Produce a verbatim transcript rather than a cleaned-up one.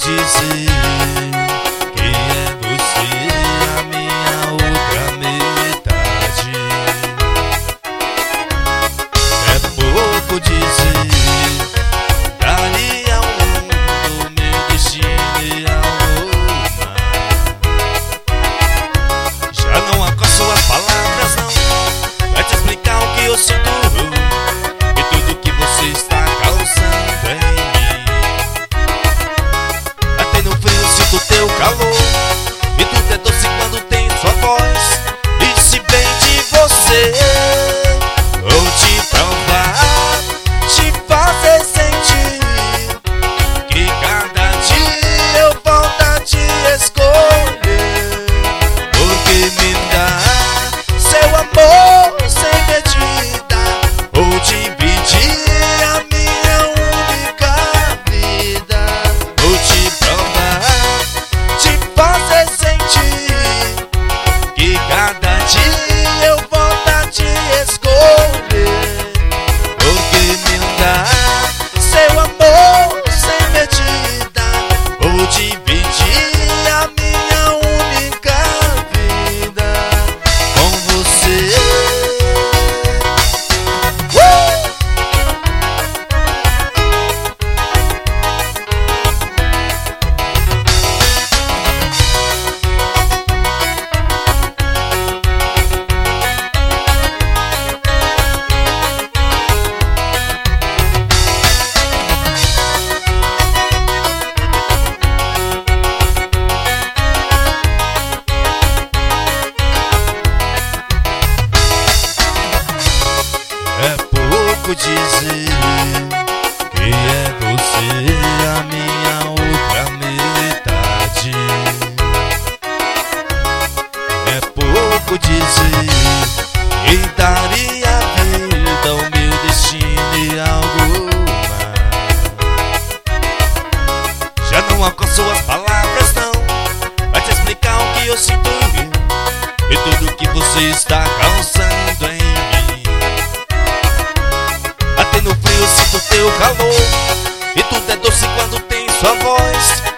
dizer que é você a minha outra metade. É pouco dizer, daria ao mundo meu destino e alma. Já não alcanço as palavras não pra te explicar o que eu sinto e tudo que você está causando em mim. Até no frio sinto teu calor e tudo é doce quando tem sua voz. E se bem de você vou te provar, te fazer sentir que cada dia eu volto a te escolher, porque me dá seu amor sem medida, vou dividir a minha única vida, vou te provar, te fazer sentir que cada dia eu volto a te escolher, porque me dá seu amor sem medida, vou dividir a minha única vida com você. Uh! É pouco dizer que é você a minha outra metade. É pouco dizer que daria a vida ao meu destino e algo mais. Já não alcanço as palavras não pra te explicar o que eu sinto e tudo que você está causando em mim. Até no frio sinto teu calor e tudo é doce quando tem sua voz.